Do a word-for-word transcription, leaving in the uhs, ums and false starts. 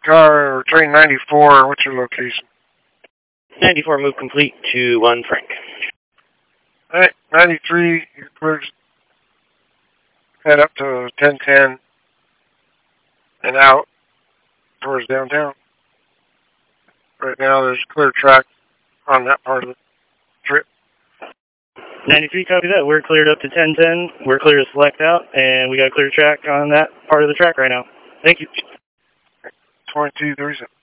car, train ninety-four. What's your location? ninety-four, move complete to one Frank. All right, ninety-three, you're clear. Head up to ten ten and out towards downtown. Right now, there's clear track on that part of the trip. ninety-three, copy that. We're cleared up to ten ten. We're clear to select out, and we got a clear track on that part of the track right now. Thank you. twenty-two thirty-seven.